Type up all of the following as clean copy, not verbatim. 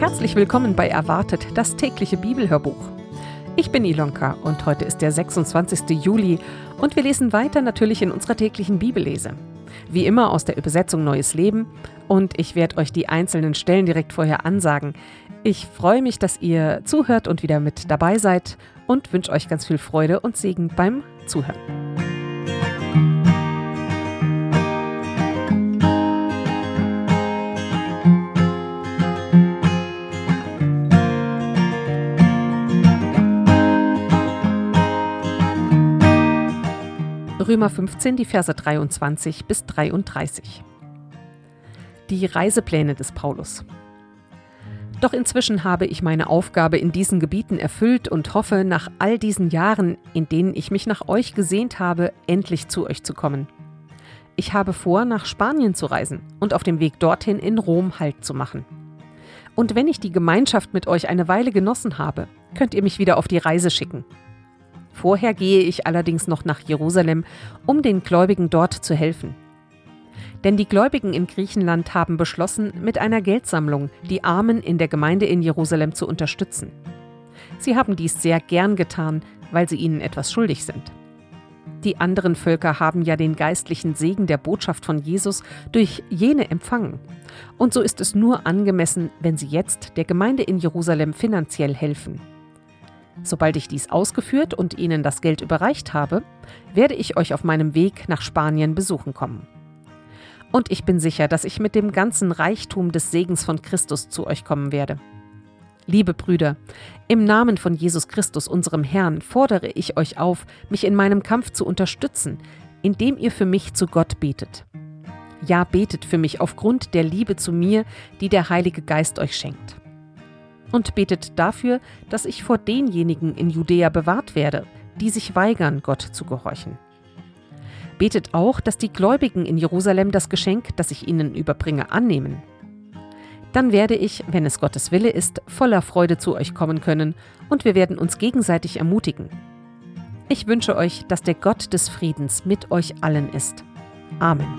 Herzlich willkommen bei Erwartet, das tägliche Bibelhörbuch. Ich bin Ilonka und heute ist der 26. Juli und wir lesen weiter natürlich in unserer täglichen Bibellese. Wie immer aus der Übersetzung Neues Leben und ich werde euch die einzelnen Stellen direkt vorher ansagen. Ich freue mich, dass ihr zuhört und wieder mit dabei seid und wünsche euch ganz viel Freude und Segen beim Zuhören. Römer 15, die Verse 23 bis 33. Die Reisepläne des Paulus. Doch inzwischen habe ich meine Aufgabe in diesen Gebieten erfüllt und hoffe, nach all diesen Jahren, in denen ich mich nach euch gesehnt habe, endlich zu euch zu kommen. Ich habe vor, nach Spanien zu reisen und auf dem Weg dorthin in Rom Halt zu machen. Und wenn ich die Gemeinschaft mit euch eine Weile genossen habe, könnt ihr mich wieder auf die Reise schicken. Vorher gehe ich allerdings noch nach Jerusalem, um den Gläubigen dort zu helfen. Denn die Gläubigen in Griechenland haben beschlossen, mit einer Geldsammlung die Armen in der Gemeinde in Jerusalem zu unterstützen. Sie haben dies sehr gern getan, weil sie ihnen etwas schuldig sind. Die anderen Völker haben ja den geistlichen Segen der Botschaft von Jesus durch jene empfangen. Und so ist es nur angemessen, wenn sie jetzt der Gemeinde in Jerusalem finanziell helfen. Sobald ich dies ausgeführt und Ihnen das Geld überreicht habe, werde ich euch auf meinem Weg nach Spanien besuchen kommen. Und ich bin sicher, dass ich mit dem ganzen Reichtum des Segens von Christus zu euch kommen werde. Liebe Brüder, im Namen von Jesus Christus, unserem Herrn, fordere ich euch auf, mich in meinem Kampf zu unterstützen, indem ihr für mich zu Gott betet. Ja, betet für mich aufgrund der Liebe zu mir, die der Heilige Geist euch schenkt. Und betet dafür, dass ich vor denjenigen in Judäa bewahrt werde, die sich weigern, Gott zu gehorchen. Betet auch, dass die Gläubigen in Jerusalem das Geschenk, das ich ihnen überbringe, annehmen. Dann werde ich, wenn es Gottes Wille ist, voller Freude zu euch kommen können und wir werden uns gegenseitig ermutigen. Ich wünsche euch, dass der Gott des Friedens mit euch allen ist. Amen.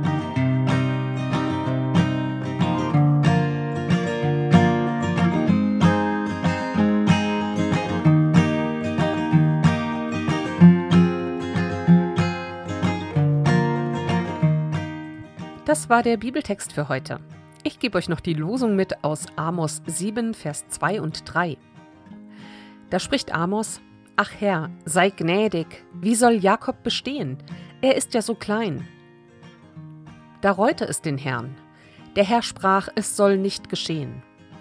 Das war der Bibeltext für heute. Ich gebe euch noch die Losung mit aus Amos 7, Vers 2 und 3. Da spricht Amos: Ach Herr, sei gnädig, wie soll Jakob bestehen? Er ist ja so klein. Da reute es den Herrn. Der Herr sprach, es soll nicht geschehen.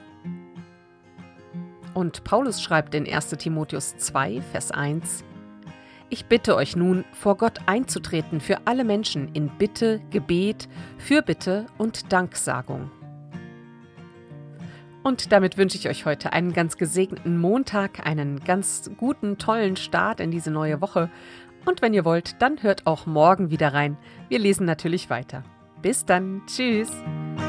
Und Paulus schreibt in 1. Timotheus 2, Vers 1: Ich bitte euch nun, vor Gott einzutreten für alle Menschen in Bitte, Gebet, Fürbitte und Danksagung. Und damit wünsche ich euch heute einen ganz gesegneten Montag, einen ganz guten, tollen Start in diese neue Woche. Und wenn ihr wollt, dann hört auch morgen wieder rein. Wir lesen natürlich weiter. Bis dann. Tschüss.